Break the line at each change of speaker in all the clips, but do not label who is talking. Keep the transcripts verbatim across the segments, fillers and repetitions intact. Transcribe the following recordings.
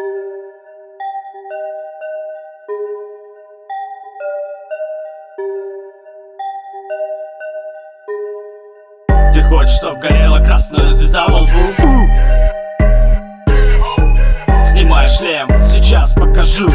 Ты хочешь, чтоб горела красная звезда во лбу? Снимай шлем, сейчас покажу.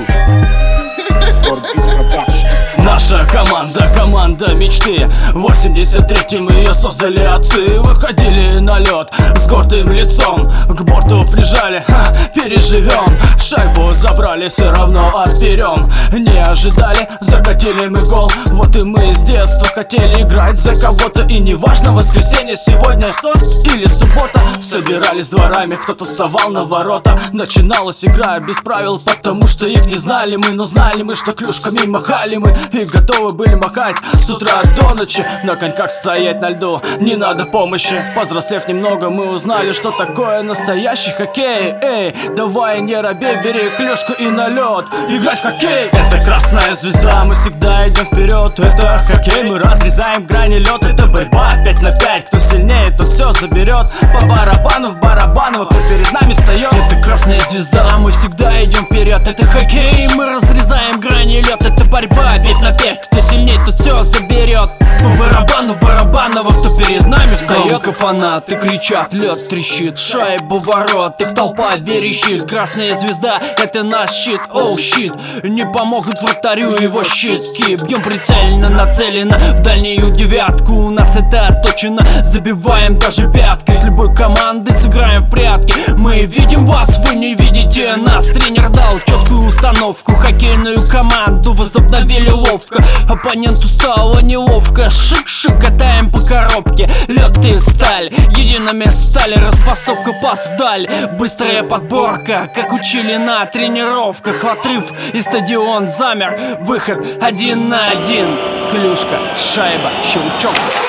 Наша команда, команда мечты. В восемьдесят третьем ее создали отцы. Выходили на лед с гордым лицом, к борту прижали, ха, переживем. Шайбу забрали, все равно отберем. Не ожидали, закатили мы гол. Вот и мы с детства хотели играть за кого-то. И не важно, воскресенье сегодня что или суббота. Собирались дворами, кто-то вставал на ворота. Начиналась игра без правил, потому что их не знали мы. Но знали мы, что клюшками махали мы и готовы были махать с утра до ночи. На коньках стоять на льду, не надо помощи. Повзрослев немного, мы узнали, что такое настоящий хоккей. Эй, давай не робей, бери клюшку и на лед, играй в хоккей. Это красная звезда, мы всегда идем вперед. Это хоккей, мы разрезаем грани лед. Это борьба пять на пять, кто сильнее, тот все заберет. По барабану в барабаново, кто перед нами встает. Это красная звезда, мы всегда идем вперед. Это хоккей, мы разрезаем грани лед. Это борьба пять на пять, кто сильнее, тот все заберет. По барабану в барабаново, кто перед нами встает. Громко фанаты кричат, лед трещит, шайба в ворот, их толпа верещит. Красная звезда, это наш щит, оу щит. Не помогут вратарю его щитки. Бьем прицельно, нацелено в дальнюю девятку. У нас это точно, забиваем даже пятки. С любой командой сыграем в прятки. Мы видим вас, вы не видите нас. Тренер дал четкую установку, хоккейную команду возобновили ловко. Оппоненту стало неловко. Шик-шик, катаем по коробке. Лед и сталь, едиными стали. Распасовка, пас вдаль. Быстрая подборка, как учили на тренировках. Отрыв и стадион замер. Выход один на один. Клюшка, шайба, щелчок.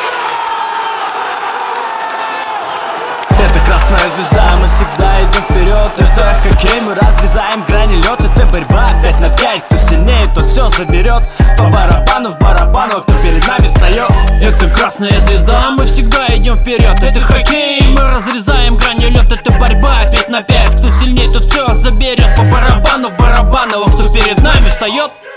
Это красная звезда, мы всегда идем вперед. Это хоккей, мы разрезаем грани лед. Это борьба пять на пять, кто сильнее, тот все заберет. По барабану в барабану, кто перед нами встает. Это красная звезда, мы всегда идем вперед. Это хоккей, мы разрезаем грани лед. Это борьба пять на пять, кто сильнее, тот все заберет. По барабану в барабану, кто перед нами встает.